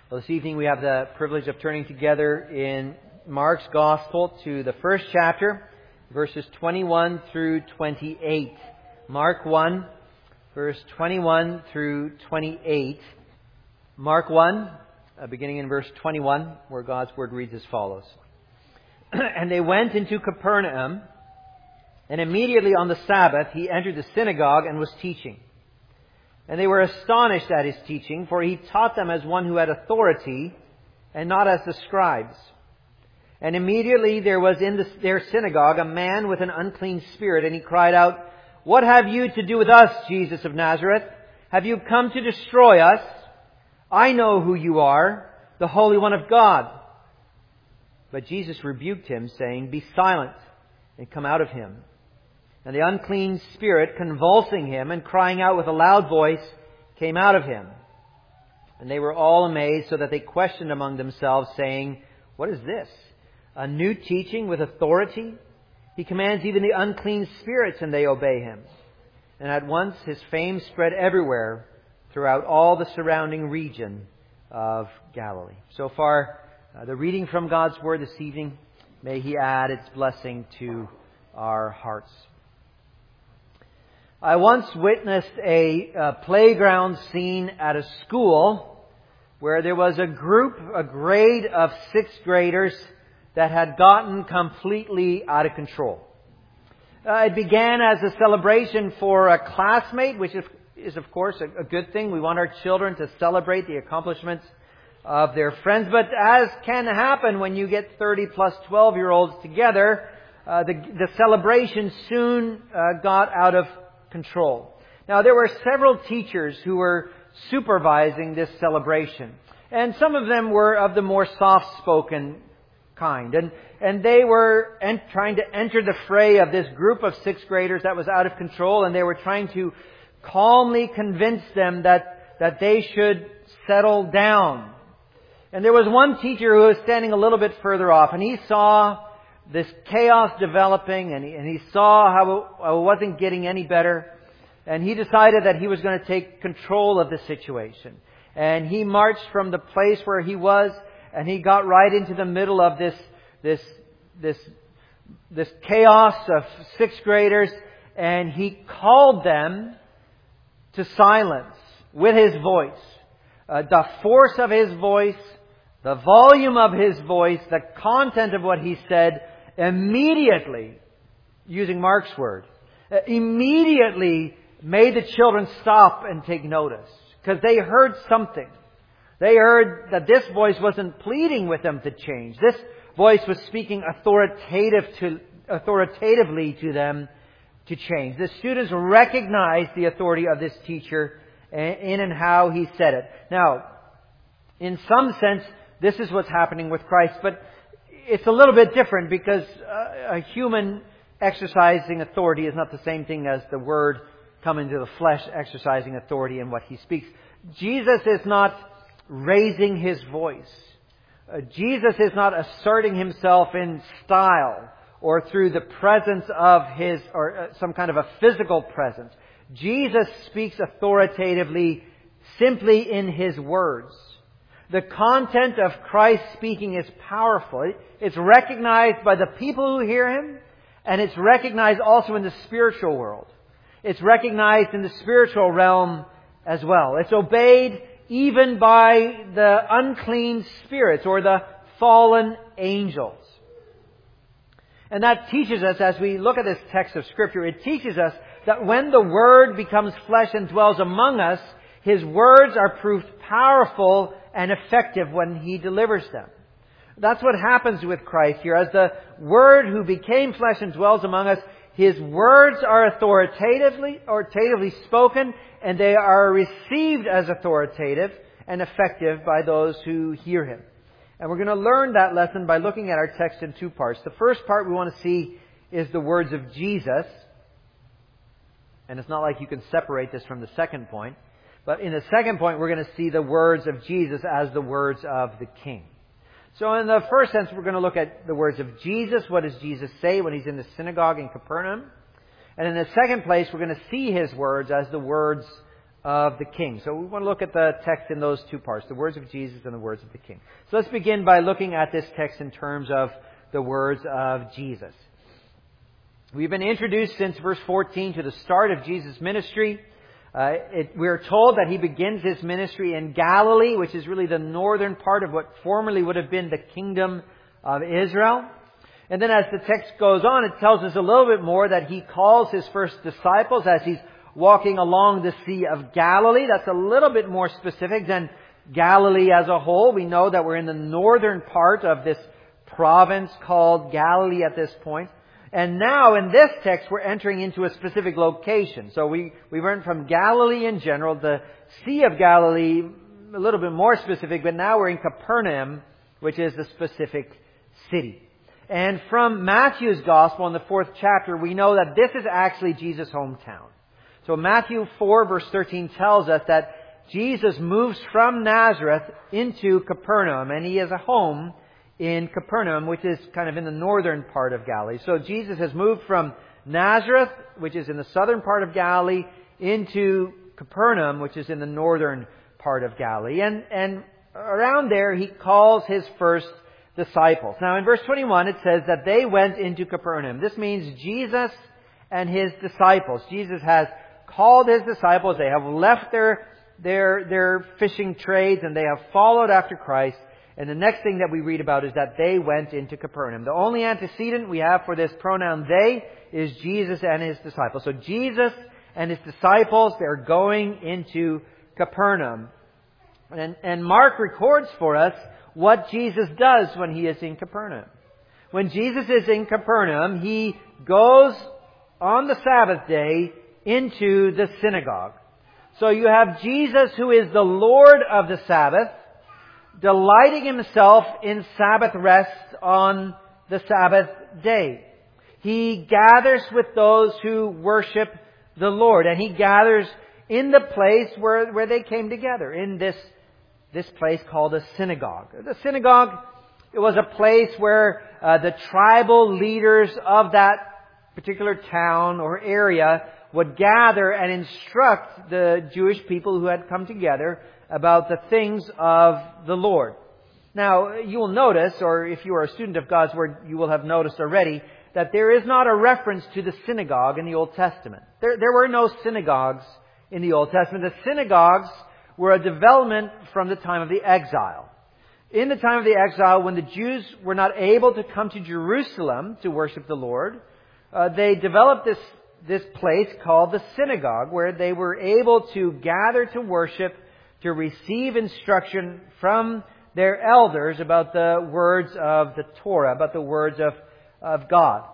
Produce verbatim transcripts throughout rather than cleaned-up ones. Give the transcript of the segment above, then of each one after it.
Well, this evening we have the privilege of turning together in Mark's Gospel to the first chapter, verses twenty-one through twenty-eight. Mark one, verse twenty-one through twenty-eight. Mark one, uh, beginning in verse twenty-one, where God's Word reads as follows. And they went into Capernaum, and immediately on the Sabbath he entered the synagogue and was teaching. And they were astonished at his teaching, for he taught them as one who had authority, and not as the scribes. And immediately there was in the, their synagogue a man with an unclean spirit, and he cried out, "What have you to do with us, Jesus of Nazareth? Have you come to destroy us? I know who you are, the Holy One of God." But Jesus rebuked him, saying, "Be silent, and come out of him." And the unclean spirit, convulsing him and crying out with a loud voice, came out of him. And they were all amazed, so that they questioned among themselves, saying, "What is this? A new teaching with authority? He commands even the unclean spirits, and they obey him." And at once his fame spread everywhere throughout all the surrounding region of Galilee. So far, uh, the reading from God's Word this evening. May He add its blessing to our hearts. I once witnessed a, a playground scene at a school where there was a group, a grade of sixth graders that had gotten completely out of control. Uh, it began as a celebration for a classmate, which is, is of course a, a good thing. We want our children to celebrate the accomplishments of their friends. But as can happen when you get thirty plus twelve-year-olds together, uh, the, the celebration soon uh, got out of control. Now, there were several teachers who were supervising this celebration. And some of them were of the more soft-spoken kind. And, and they were en- trying to enter the fray of this group of sixth graders that was out of control. And they were trying to calmly convince them that, that they should settle down. And there was one teacher who was standing a little bit further off. And he saw this chaos developing, and he, and he saw how it, how it wasn't getting any better. And he decided that he was going to take control of the situation. And he marched from the place where he was, and he got right into the middle of this, this, this, this chaos of sixth graders, and he called them to silence with his voice. Uh, the force of his voice, the volume of his voice, the content of what he said, immediately, using Mark's word, immediately made the children stop and take notice. Because they heard something. They heard that this voice wasn't pleading with them to change. This voice was speaking authoritative to, authoritatively to them to change. The students recognized the authority of this teacher in and how he said it. Now, in some sense, this is what's happening with Christ, but it's a little bit different because a human exercising authority is not the same thing as the Word coming to the flesh exercising authority in what He speaks. Jesus is not raising His voice. Uh, Jesus is not asserting Himself in style or through the presence of His, or uh, some kind of a physical presence. Jesus speaks authoritatively simply in His words. The content of Christ speaking is powerful. It's recognized by the people who hear Him, and it's recognized also in the spiritual world. It's recognized in the spiritual realm as well. It's obeyed even by the unclean spirits or the fallen angels. And that teaches us, as we look at this text of Scripture, it teaches us that when the Word becomes flesh and dwells among us, His words are proved powerful and effective when He delivers them. That's what happens with Christ here. As the Word who became flesh and dwells among us, His words are authoritatively, authoritatively spoken, and they are received as authoritative and effective by those who hear Him. And we're going to learn that lesson by looking at our text in two parts. The first part we want to see is the words of Jesus. And it's not like you can separate this from the second point. But in the second point, we're going to see the words of Jesus as the words of the King. So in the first sense, we're going to look at the words of Jesus. What does Jesus say when He's in the synagogue in Capernaum? And in the second place, we're going to see His words as the words of the King. So we want to look at the text in those two parts, the words of Jesus and the words of the King. So let's begin by looking at this text in terms of the words of Jesus. We've been introduced since verse fourteen to the start of Jesus' ministry. Uh, it, we're told that He begins His ministry in Galilee, which is really the northern part of what formerly would have been the kingdom of Israel. And then as the text goes on, it tells us a little bit more that He calls His first disciples as He's walking along the Sea of Galilee. That's a little bit more specific than Galilee as a whole. We know that we're in the northern part of this province called Galilee at this point. And now in this text, we're entering into a specific location. So we, we went from Galilee in general, the Sea of Galilee, a little bit more specific, but now we're in Capernaum, which is the specific city. And from Matthew's Gospel in the fourth chapter, we know that this is actually Jesus' hometown. So Matthew four verse thirteen tells us that Jesus moves from Nazareth into Capernaum, and He has a home in Capernaum, which is kind of in the northern part of Galilee. So Jesus has moved from Nazareth, which is in the southern part of Galilee, into Capernaum, which is in the northern part of Galilee. And, and around there, He calls His first disciples. Now in verse twenty-one, it says that they went into Capernaum. This means Jesus and His disciples. Jesus has called His disciples. They have left their, their, their fishing trades and they have followed after Christ. And the next thing that we read about is that they went into Capernaum. The only antecedent we have for this pronoun they is Jesus and His disciples. So Jesus and His disciples, they're going into Capernaum. And, and Mark records for us what Jesus does when He is in Capernaum. When Jesus is in Capernaum, He goes on the Sabbath day into the synagogue. So you have Jesus, who is the Lord of the Sabbath, delighting Himself in Sabbath rest on the Sabbath day. He gathers with those who worship the Lord, and He gathers in the place where, where they came together, in this, this place called a synagogue. The synagogue, it was a place where uh, the tribal leaders of that particular town or area would gather and instruct the Jewish people who had come together about the things of the Lord. Now, you will notice, or if you are a student of God's Word, you will have noticed already, that there is not a reference to the synagogue in the Old Testament. There, there were no synagogues in the Old Testament. The synagogues were a development from the time of the exile. In the time of the exile, when the Jews were not able to come to Jerusalem to worship the Lord, uh, they developed this, this place called the synagogue, where they were able to gather to worship, to receive instruction from their elders about the words of the Torah, about the words of, of God.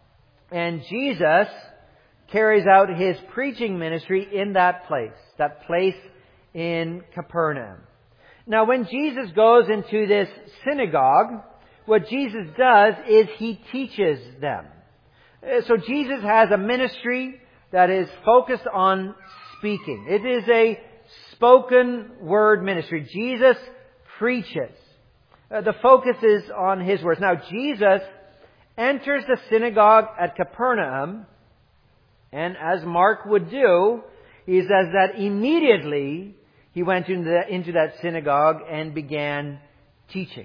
And Jesus carries out His preaching ministry in that place, that place in Capernaum. Now, when Jesus goes into this synagogue, what Jesus does is He teaches them. So Jesus has a ministry that is focused on speaking. It is a spoken word ministry. Jesus preaches. Uh, the focus is on His words. Now, Jesus enters the synagogue at Capernaum, and as Mark would do, he says that immediately He went into, the, into that synagogue and began teaching.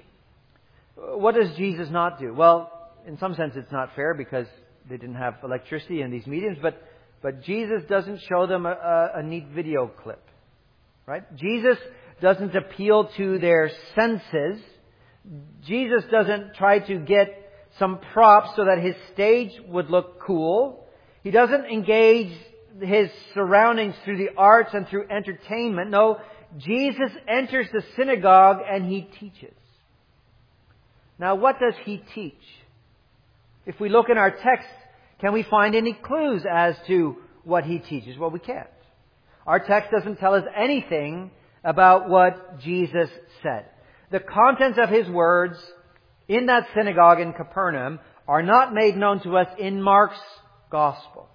What does Jesus not do? Well, in some sense it's not fair because they didn't have electricity in these meetings, but, but Jesus doesn't show them a, a, a neat video clip. Right? Jesus doesn't appeal to their senses. Jesus doesn't try to get some props so that His stage would look cool. He doesn't engage His surroundings through the arts and through entertainment. No, Jesus enters the synagogue and He teaches. Now, what does He teach? If we look in our text, can we find any clues as to what He teaches? Well, we can't. Our text doesn't tell us anything about what Jesus said. The contents of His words in that synagogue in Capernaum are not made known to us in Mark's Gospel.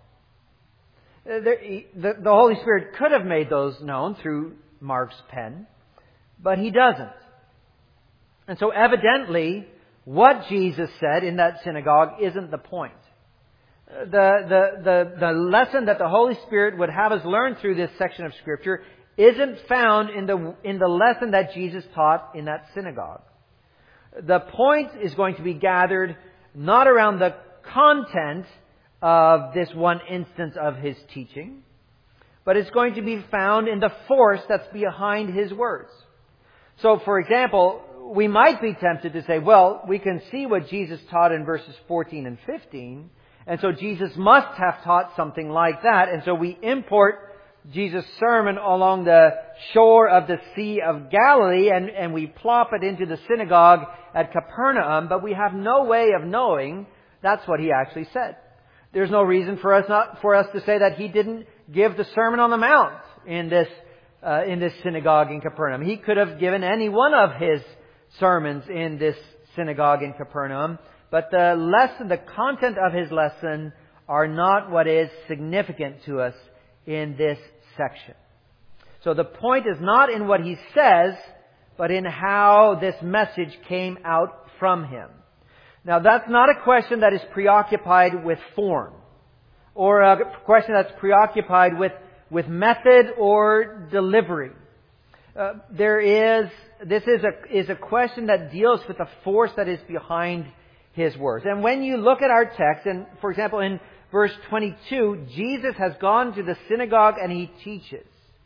The, the, the Holy Spirit could have made those known through Mark's pen, but He doesn't. And so evidently, what Jesus said in that synagogue isn't the point. The, the, the, the lesson that the Holy Spirit would have us learn through this section of Scripture isn't found in the, in the lesson that Jesus taught in that synagogue. The point is going to be gathered not around the content of this one instance of His teaching, but it's going to be found in the force that's behind His words. So, for example, we might be tempted to say, well, we can see what Jesus taught in verses fourteen and fifteen, and so Jesus must have taught something like that, and so we import Jesus' sermon along the shore of the Sea of Galilee and, and we plop it into the synagogue at Capernaum, but we have no way of knowing that's what He actually said. There's no reason for us not for us to say that He didn't give the Sermon on the Mount in this uh, in this synagogue in Capernaum. He could have given any one of His sermons in this synagogue in Capernaum, but the lesson, the content of His lesson are not what is significant to us in this section. So the point is not in what He says, but in how this message came out from Him. Now, that's not a question that is preoccupied with form, or a question that's preoccupied with, with method or delivery. Uh, there is, this is a, is a question that deals with the force that is behind His words. And when you look at our text, and for example, in verse twenty-two, Jesus has gone to the synagogue and He teaches.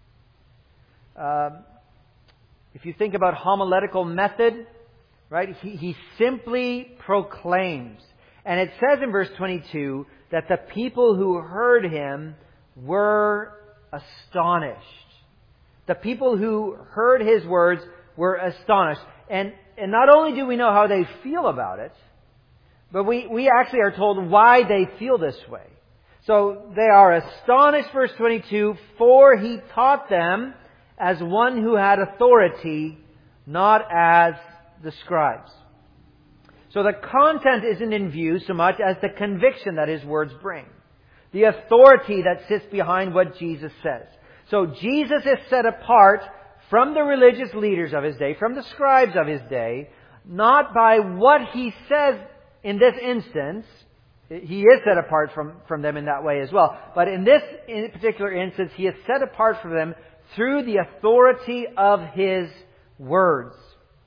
Um, if you think about homiletical method, right, he, he simply proclaims. And it says in verse twenty-two that the people who heard Him were astonished. The people who heard His words were astonished. And, and not only do we know how they feel about it, but we, we actually are told why they feel this way. So they are astonished, verse twenty-two, for He taught them as one who had authority, not as the scribes. So the content isn't in view so much as the conviction that His words bring. The authority that sits behind what Jesus says. So Jesus is set apart from the religious leaders of His day, from the scribes of His day, not by what He says in this instance. He is set apart from, from them in that way as well. But in this in particular instance, He is set apart from them through the authority of His words.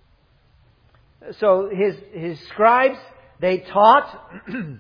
So His, His scribes, they taught,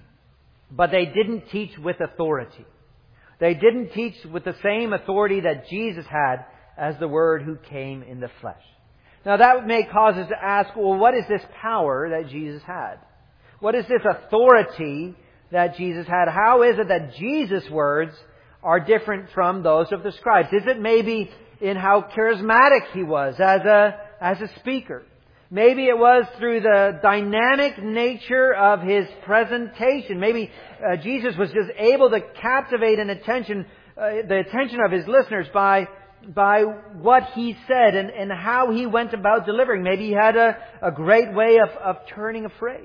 but they didn't teach with authority. They didn't teach with the same authority that Jesus had as the Word who came in the flesh. Now that may cause us to ask, well, what is this power that Jesus had? What is this authority that Jesus had? How is it that Jesus' words are different from those of the scribes? Is it maybe in how charismatic He was as a, as a speaker? Maybe it was through the dynamic nature of His presentation. Maybe uh, Jesus was just able to captivate an attention, uh, the attention of His listeners by by what He said and, and how He went about delivering. Maybe He had a, a great way of, of turning a phrase.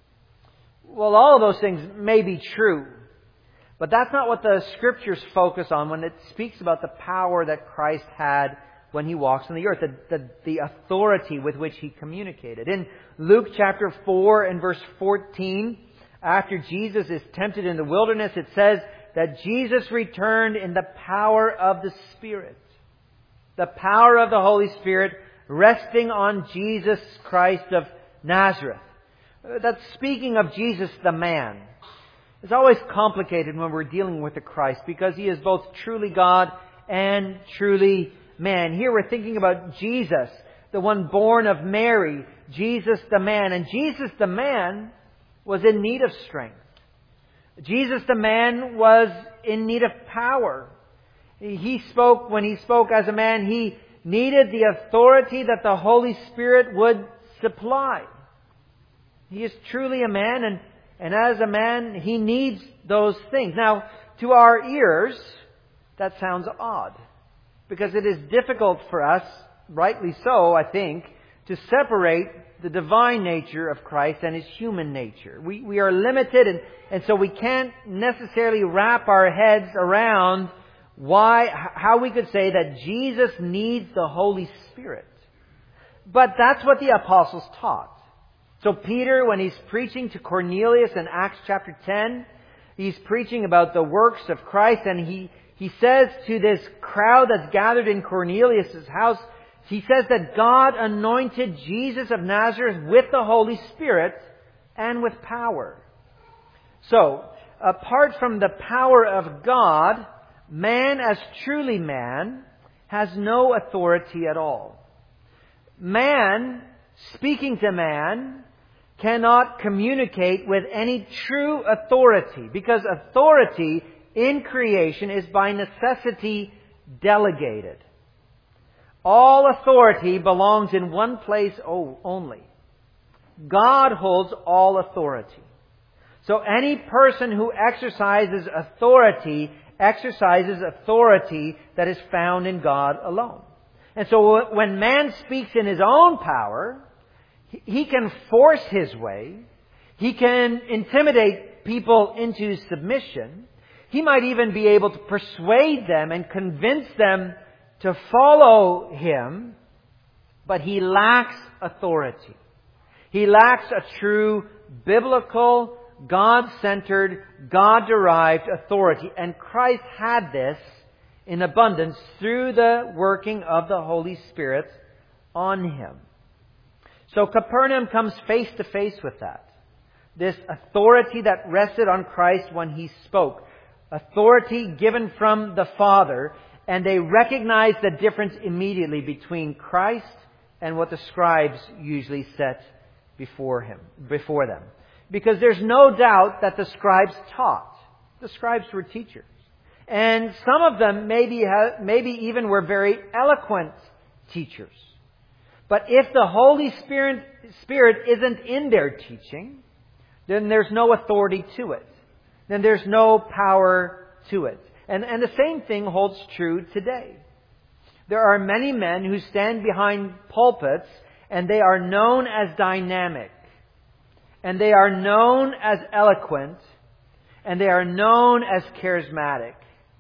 Well, all of those things may be true. But that's not what the Scriptures focus on when it speaks about the power that Christ had when He walks on the earth, the, the, the authority with which He communicated. In Luke chapter four and verse fourteen, after Jesus is tempted in the wilderness, it says that Jesus returned in the power of the Spirit. The power of the Holy Spirit resting on Jesus Christ of Nazareth. That's speaking of Jesus the man. It's always complicated when we're dealing with the Christ because He is both truly God and truly man. Here we're thinking about Jesus, the one born of Mary, Jesus the man. And Jesus the man was in need of strength. Jesus the man was in need of power. He spoke, when He spoke as a man, He needed the authority that the Holy Spirit would supply. He is truly a man, and, and as a man, He needs those things. Now, to our ears, that sounds odd. Because it is difficult for us, rightly so, I think, to separate the divine nature of Christ and His human nature. We, we are limited, and, and so we can't necessarily wrap our heads around why, how we could say that Jesus needs the Holy Spirit. But that's what the apostles taught. So Peter, when he's preaching to Cornelius in Acts chapter ten, He's preaching about the works of Christ, and he, he says to this crowd that's gathered in Cornelius' house, he says that God anointed Jesus of Nazareth with the Holy Spirit and with power. So, apart from the power of God, man as truly man has no authority at all. Man, speaking to man, cannot communicate with any true authority, because authority in creation is by necessity delegated. All authority belongs in one place only. God holds all authority. So any person who exercises authority exercises authority that is found in God alone. And so when man speaks in his own power, he can force his way. He can intimidate people into submission. He might even be able to persuade them and convince them to follow him, but he lacks authority. He lacks a true biblical, God-centered, God-derived authority. And Christ had this in abundance through the working of the Holy Spirit on him. So Capernaum comes face to face with that. This authority that rested on Christ when he spoke. Authority given from the Father. And they recognize the difference immediately between Christ and what the scribes usually set before him, before them. Because there's no doubt that the scribes taught. The scribes were teachers. And some of them maybe ha- maybe even were very eloquent teachers. But if the Holy Spirit, Spirit isn't in their teaching, then there's no authority to it. Then there's no power to it. And, and the same thing holds true today. There are many men who stand behind pulpits and they are known as dynamic. And they are known as eloquent. And they are known as charismatic.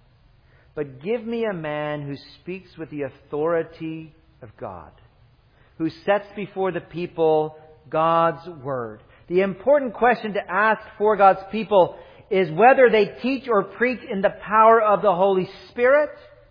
But give me a man who speaks with the authority of God. Who sets before the people God's Word. The important question to ask for God's people is whether they teach or preach in the power of the Holy Spirit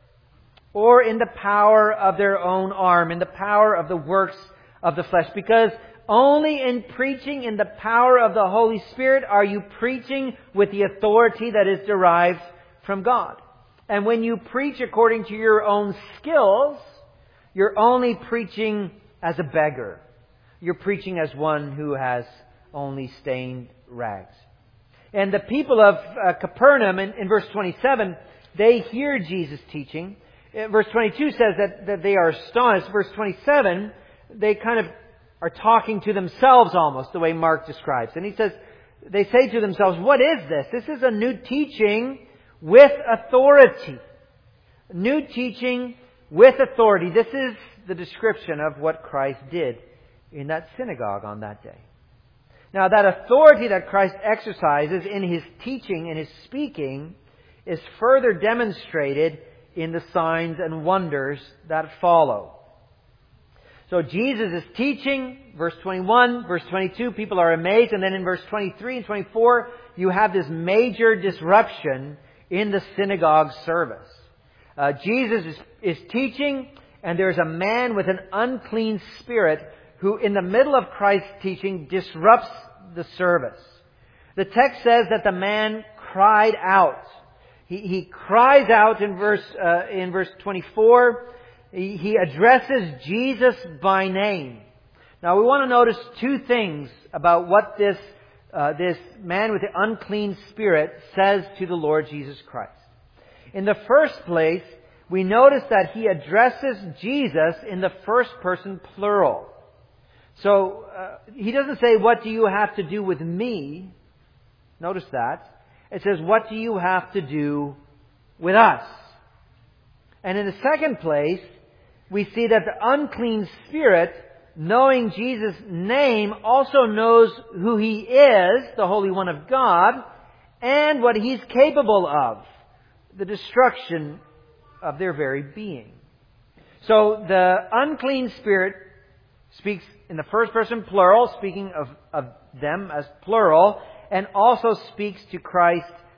or in the power of their own arm, in the power of the works of the flesh. Because only in preaching in the power of the Holy Spirit are you preaching with the authority that is derived from God. And when you preach according to your own skills, you're only preaching as a beggar. You're preaching as one who has only stained rags. And the people of uh, Capernaum, in, in verse twenty-seven, they hear Jesus teaching. Uh, verse twenty-two says that, that they are astonished. Verse twenty-seven, they kind of are talking to themselves almost, the way Mark describes. And he says, they say to themselves, what is this? This is a new teaching with authority. New teaching with authority. This is the description of what Christ did in that synagogue on that day. Now, that authority that Christ exercises in His teaching, in His speaking, is further demonstrated in the signs and wonders that follow. So Jesus is teaching, verse twenty-one, verse twenty-two, people are amazed, and then in verse twenty-three and twenty-four, you have this major disruption in the synagogue service. Uh, Jesus is, is teaching, and there's a man with an unclean spirit who, in the middle of Christ's teaching, disrupts the service. The text says that the man cried out. He, he cries out in verse uh, in verse twenty-four. He, he addresses Jesus by name. Now we want to notice two things about what this uh, this man with the unclean spirit says to the Lord Jesus Christ. In the first place, we notice that he addresses Jesus in the first person plural. So, uh, he doesn't say, what do you have to do with me? Notice that. It says, what do you have to do with us? And in the second place, we see that the unclean spirit, knowing Jesus' name, also knows who He is, the Holy One of God, and what He's capable of, the destruction of their very being. So, the unclean spirit speaks in the first person plural, speaking of, of them as plural, and also speaks to Christ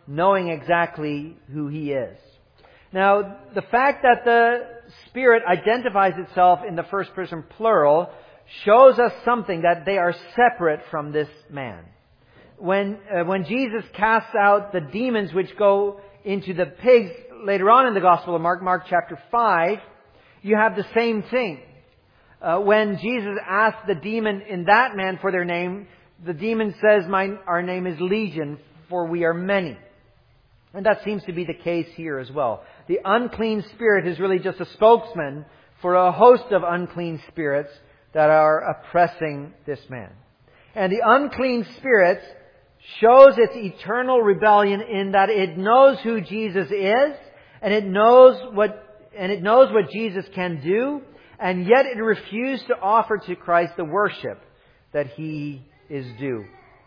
knowing exactly who He is. Now, the fact that the Spirit identifies itself in the first person plural shows us something, that they are separate from this man. When, uh, when Jesus casts out the demons which go into the pigs later on in the Gospel of Mark, Mark chapter five, you have the same thing. Uh, when Jesus asked the demon in that man for their name, the demon says, My, our name is Legion, for we are many. And that seems to be the case here as well. The unclean spirit is really just a spokesman for a host of unclean spirits that are oppressing this man. And the unclean spirit shows its eternal rebellion in that it knows who Jesus is, and it knows what and it knows what Jesus can do, and yet it refused to offer to Christ the worship that He is due.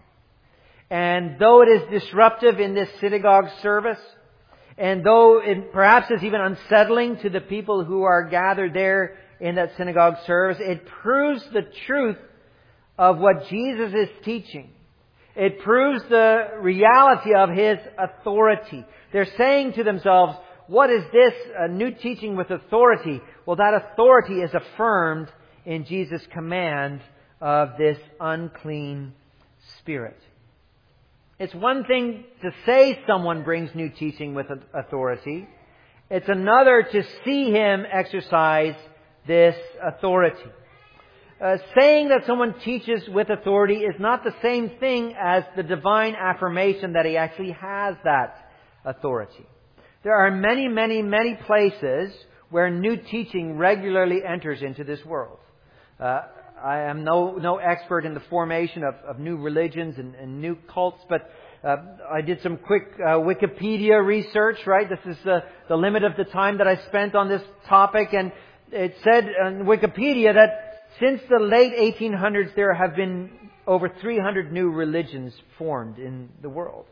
And though it is disruptive in this synagogue service, and though it perhaps is even unsettling to the people who are gathered there in that synagogue service, it proves the truth of what Jesus is teaching. It proves the reality of His authority. They're saying to themselves, what is this? A new teaching with authority. Well, that authority is affirmed in Jesus' command of this unclean spirit. It's one thing to say someone brings new teaching with authority. It's another to see Him exercise this authority. Uh, saying that someone teaches with authority is not the same thing as the divine affirmation that He actually has that authority. There are many, many, many places where new teaching regularly enters into this world. Uh, I am no no expert in the formation of, of new religions and, and new cults, but uh, I did some quick uh, Wikipedia research, right? This is the, the limit of the time that I spent on this topic, and it said on Wikipedia that since the late eighteen hundreds there have been over three hundred new religions formed in the world.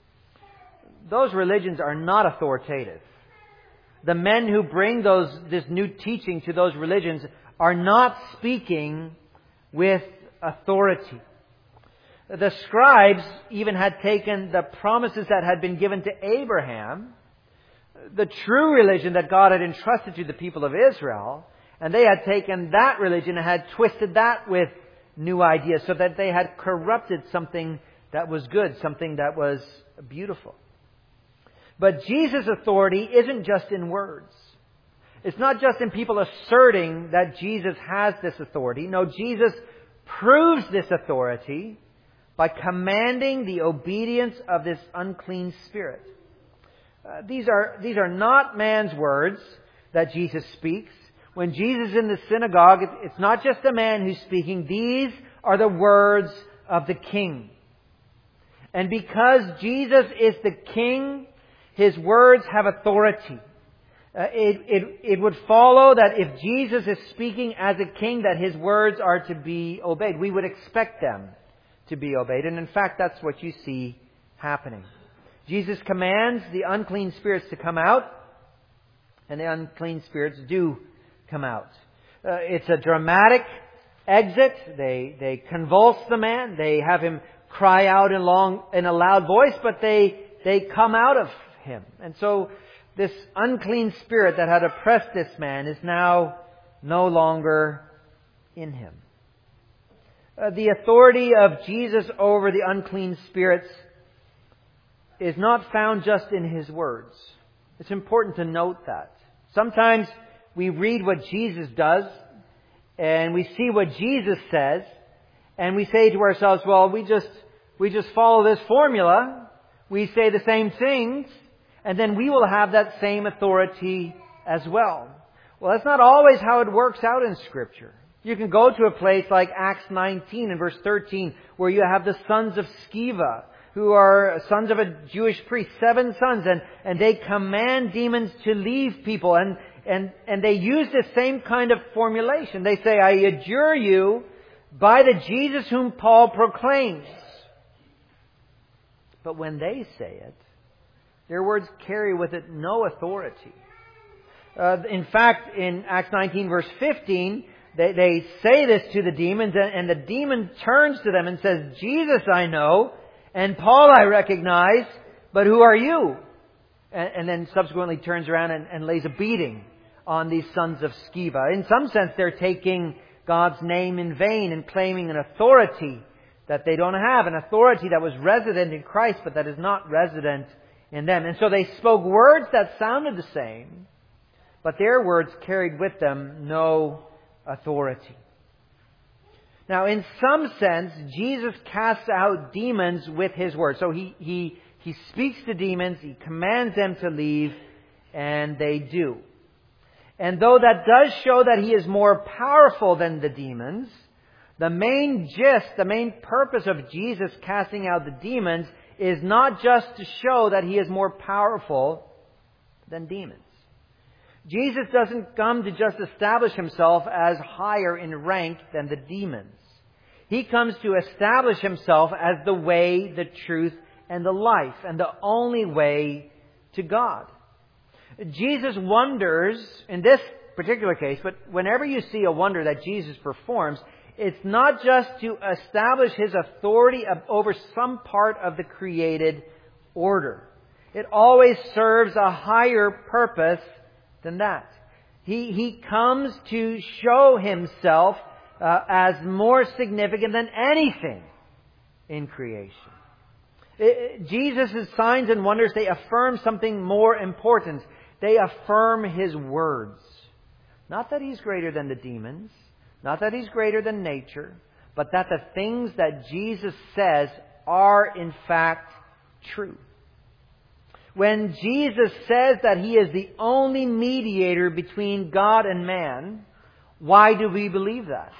Those religions are not authoritative. The men who bring those this new teaching to those religions are not speaking with authority. The scribes even had taken the promises that had been given to Abraham, the true religion that God had entrusted to the people of Israel, and they had taken that religion and had twisted that with new ideas, so that they had corrupted something that was good, something that was beautiful. But Jesus' authority isn't just in words. It's not just in people asserting that Jesus has this authority. No, Jesus proves this authority by commanding the obedience of this unclean spirit. Uh, these are, these are not man's words that Jesus speaks. When Jesus is in the synagogue, it's not just a man who's speaking. These are the words of the King. And because Jesus is the King, His words have authority. Uh, it, it, it would follow that if Jesus is speaking as a king, that His words are to be obeyed. We would expect them to be obeyed. And in fact, that's what you see happening. Jesus commands the unclean spirits to come out, and the unclean spirits do come out. Uh, it's a dramatic exit. They, they convulse the man. They have him cry out in, long, in a loud voice, but they, they come out of him. And so this unclean spirit that had oppressed this man is now no longer in him. Uh, the authority of Jesus over the unclean spirits is not found just in His words. It's important to note that. Sometimes we read what Jesus does, and we see what Jesus says, and we say to ourselves, well, we just, we just follow this formula. We say the same things, and then we will have that same authority as well. Well, that's not always how it works out in Scripture. You can go to a place like Acts nineteen and verse thirteen, where you have the sons of Sceva, who are sons of a Jewish priest, seven sons, and, and they command demons to leave people, and, and, and they use the same kind of formulation. They say, I adjure you by the Jesus whom Paul proclaims. But when they say it, their words carry with it no authority. Uh, in fact, in Acts nineteen verse fifteen, they, they say this to the demons, and, and the demon turns to them and says, Jesus I know, and Paul I recognize, But who are you? And, and then subsequently turns around and, and lays a beating on these sons of Sceva. In some sense, they're taking God's name in vain and claiming an authority that they don't have, an authority that was resident in Christ, but that is not resident in them. And so they spoke words that sounded the same, but their words carried with them no authority. Now, in some sense, Jesus casts out demons with His word. So He, He, He speaks to demons, He commands them to leave, and they do. And though that does show that He is more powerful than the demons, the main gist, the main purpose of Jesus casting out the demons is not just to show that He is more powerful than demons. Jesus doesn't come to just establish Himself as higher in rank than the demons. He comes to establish Himself as the way, the truth, and the life, and the only way to God. Jesus' wonders, in this particular case, but whenever you see a wonder that Jesus performs, it's not just to establish His authority over some part of the created order. It always serves a higher purpose than that. He, he comes to show Himself uh, as more significant than anything in creation. Jesus' signs and wonders, they affirm something more important. They affirm His words. Not that He's greater than the demons, not that He's greater than nature, but that the things that Jesus says are in fact true. When Jesus says that He is the only mediator between God and man, why do we believe that?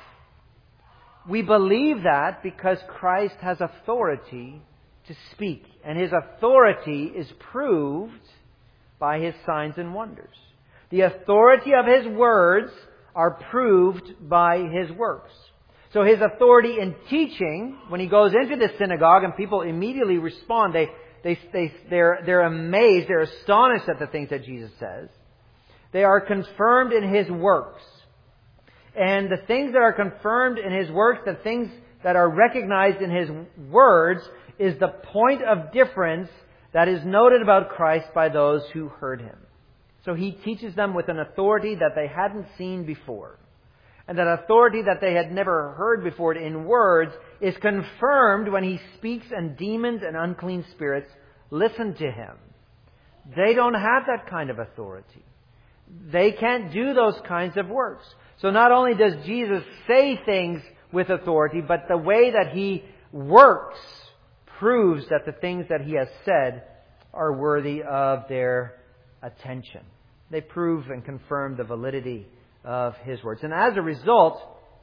We believe that because Christ has authority to speak, and His authority is proved by His signs and wonders. The authority of His words are proved by His works. So His authority in teaching, when He goes into the synagogue and people immediately respond, they, they, they, they're, they're amazed, they're astonished at the things that Jesus says. They are confirmed in His works. And the things that are confirmed in His works, the things that are recognized in His words, is the point of difference that is noted about Christ by those who heard Him. So He teaches them with an authority that they hadn't seen before. And that authority that they had never heard before in words is confirmed when He speaks and demons and unclean spirits listen to Him. They don't have that kind of authority. They can't do those kinds of works. So not only does Jesus say things with authority, but the way that He works proves that the things that He has said are worthy of their attention. They prove and confirm the validity of His words. And as a result,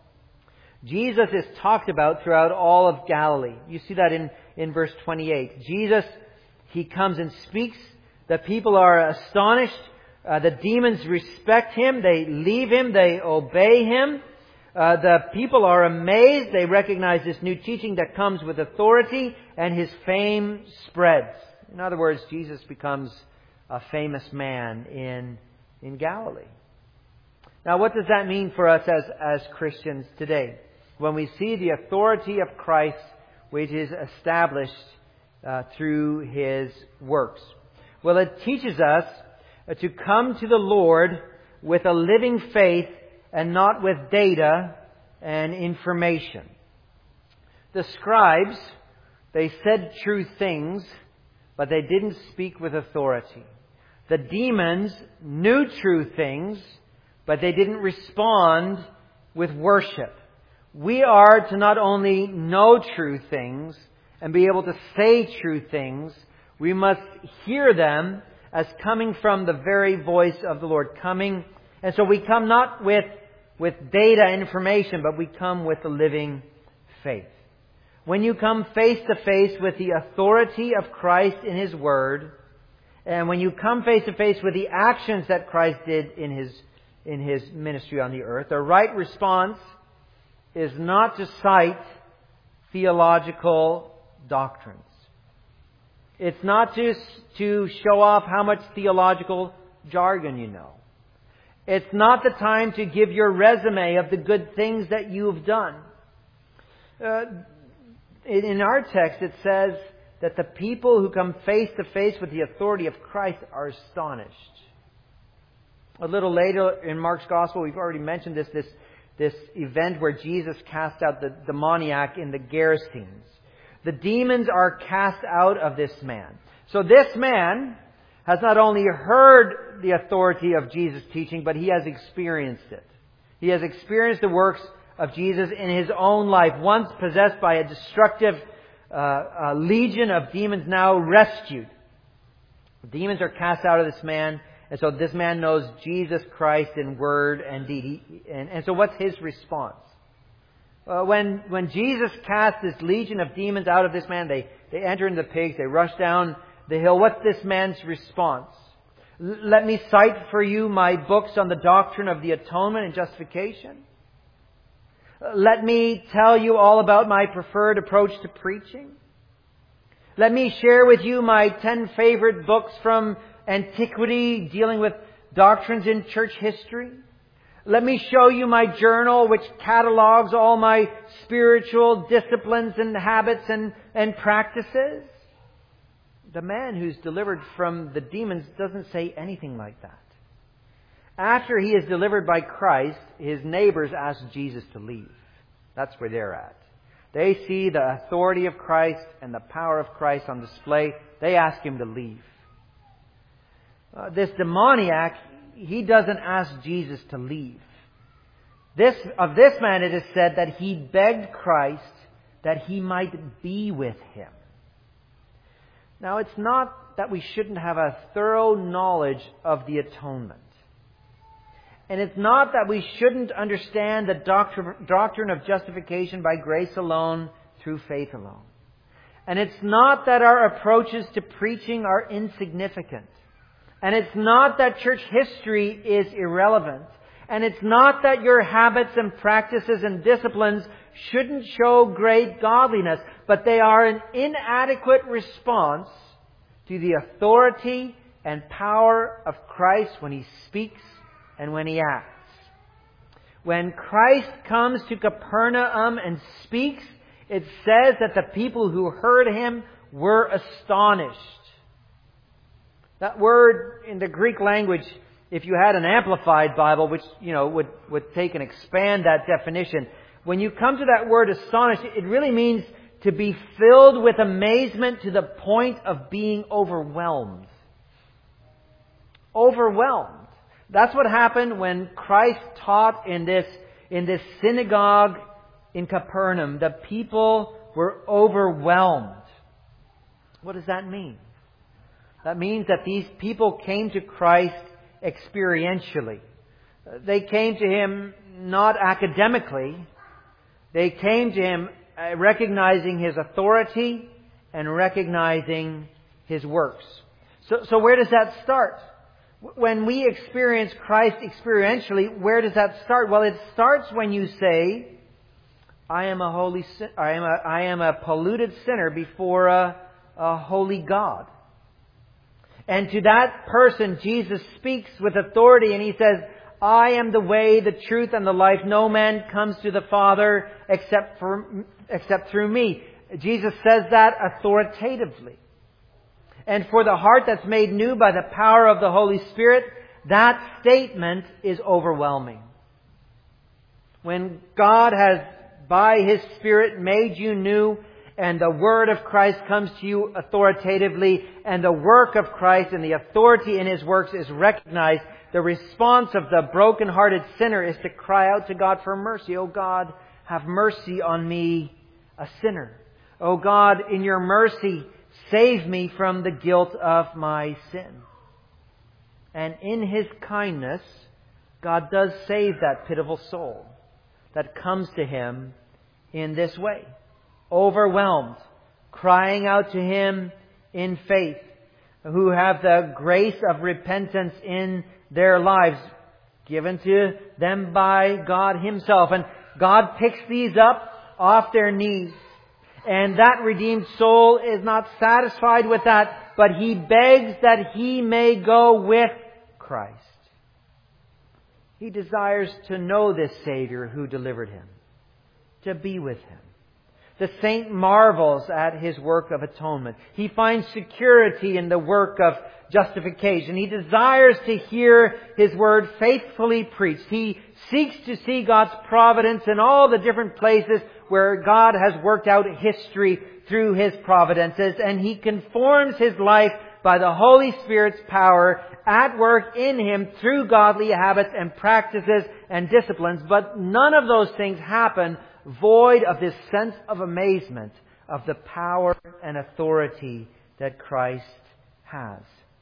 Jesus is talked about throughout all of Galilee. You see that in, in verse twenty-eight. Jesus, He comes and speaks. The people are astonished. Uh, the demons respect Him. They leave Him. They obey Him. Uh, the people are amazed. They recognize this new teaching that comes with authority, and His fame spreads. In other words, Jesus becomes a famous man in, in Galilee. Now, what does that mean for us as, as Christians today? When we see the authority of Christ, which is established uh, through His works. Well, it teaches us uh, to come to the Lord with a living faith and not with data and information. The scribes, they said true things, but they didn't speak with authority. The demons knew true things, but they didn't respond with worship. We are to not only know true things and be able to say true things, we must hear them as coming from the very voice of the Lord. Coming, and so we come not with, with data and information, but we come with the living faith. When you come face to face with the authority of Christ in His Word, and when you come face to face with the actions that Christ did in His, in His ministry on the earth, the right response is not to cite theological doctrines. It's not to, to show off how much theological jargon you know. It's not the time to give your resume of the good things that you've done. Uh, in our text it says that the people who come face to face with the authority of Christ are astonished. A little later in Mark's Gospel, we've already mentioned this, this, this event where Jesus cast out the demoniac in the Gerasenes. The demons are cast out of this man. So this man has not only heard the authority of Jesus' teaching, but he has experienced it. He has experienced the works of Jesus in his own life. Once possessed by a destructive uh, uh, legion of demons, now rescued. The demons are cast out of this man, and so this man knows Jesus Christ in word and deed. He, and, and so what's his response? Uh, when when Jesus cast this legion of demons out of this man, they, they enter into the pigs, they rush down the hill. What's this man's response? Let me cite for you my books on the doctrine of the atonement and justification. Let me tell you all about my preferred approach to preaching. Let me share with you my ten favorite books from antiquity dealing with doctrines in church history. Let me show you my journal which catalogs all my spiritual disciplines and habits and, and practices. The man who's delivered from the demons doesn't say anything like that. After he is delivered by Christ, his neighbors ask Jesus to leave. That's where they're at. They see the authority of Christ and the power of Christ on display. They ask him to leave. Uh, this demoniac, he doesn't ask Jesus to leave. This, of this man it is said that he begged Christ that he might be with him. Now, it's not that we shouldn't have a thorough knowledge of the atonement. And it's not that we shouldn't understand the doctrine, doctrine of justification by grace alone, through faith alone. And it's not that our approaches to preaching are insignificant. And it's not that church history is irrelevant. And it's not that your habits and practices and disciplines shouldn't show great godliness, but they are an inadequate response to the authority and power of Christ when He speaks and when He acts. When Christ comes to Capernaum and speaks, it says that the people who heard Him were astonished. That word in the Greek language, if you had an amplified Bible, which, you know, would, would take and expand that definition, when you come to that word astonished, it really means to be filled with amazement to the point of being overwhelmed. Overwhelmed. That's what happened when Christ taught in this, in this synagogue in Capernaum. The people were overwhelmed. What does that mean? That means that these people came to Christ experientially. They came to Him not academically. They came to Him recognizing His authority and recognizing His works. So, so where does that start? When we experience Christ experientially, where does that start? Well, it starts when you say, I am a holy, I am a, I am a polluted sinner before a, a holy God. And to that person, Jesus speaks with authority and He says, I am the way, the truth, and the life. No man comes to the Father except for, except through me. Jesus says that authoritatively. And for the heart that's made new by the power of the Holy Spirit, that statement is overwhelming. When God has, by His Spirit, made you new, and the Word of Christ comes to you authoritatively, and the work of Christ and the authority in His works is recognized, the response of the broken-hearted sinner is to cry out to God for mercy. Oh God, have mercy on me, a sinner. Oh God, in your mercy, save me from the guilt of my sin. And in His kindness, God does save that pitiful soul that comes to Him in this way. Overwhelmed, crying out to Him in faith, who have the grace of repentance in their lives given to them by God Himself. And God picks these up off their knees. And that redeemed soul is not satisfied with that, but he begs that he may go with Christ. He desires to know this Savior who delivered him, to be with Him, The saint marvels at his work of atonement. He finds security in the work of justification. He desires to hear His Word faithfully preached. He seeks to see God's providence in all the different places where God has worked out history through His providences. And he conforms his life by the Holy Spirit's power at work in him through godly habits and practices and disciplines. But none of those things happen void of this sense of amazement of the power and authority that Christ has.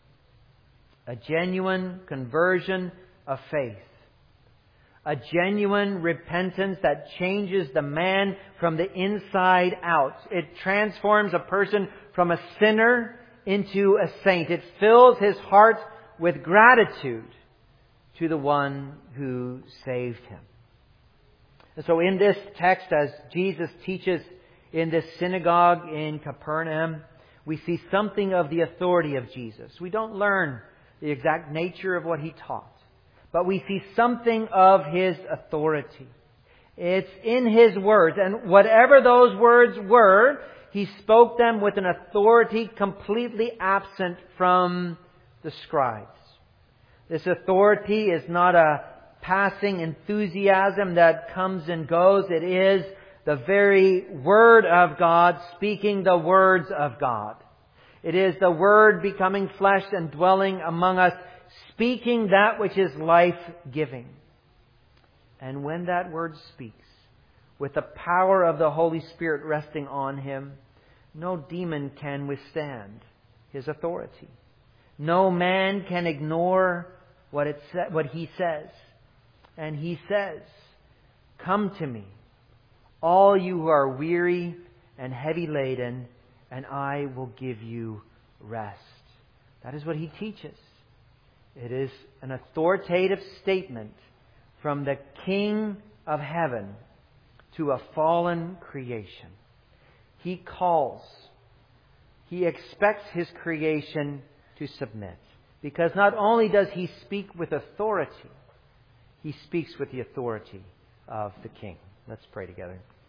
A genuine conversion of faith. A genuine repentance that changes the man from the inside out. It transforms a person from a sinner into a saint. It fills his heart with gratitude to the one who saved him. And so in this text, as Jesus teaches in this synagogue in Capernaum, we see something of the authority of Jesus. We don't learn the exact nature of what He taught, but we see something of His authority. It's in His words, and whatever those words were, He spoke them with an authority completely absent from the scribes. This authority is not a passing enthusiasm that comes and goes. It is the very Word of God speaking the words of God. It is the Word becoming flesh and dwelling among us, speaking that which is life-giving. And when that Word speaks, with the power of the Holy Spirit resting on Him, no demon can withstand His authority. No man can ignore what it sa- what He says. And He says, "Come to me, all you who are weary and heavy laden, and I will give you rest." That is what He teaches. It is an authoritative statement from the King of heaven to a fallen creation. He calls. He expects His creation to submit. Because not only does He speak with authority, He speaks with the authority of the King. Let's pray together.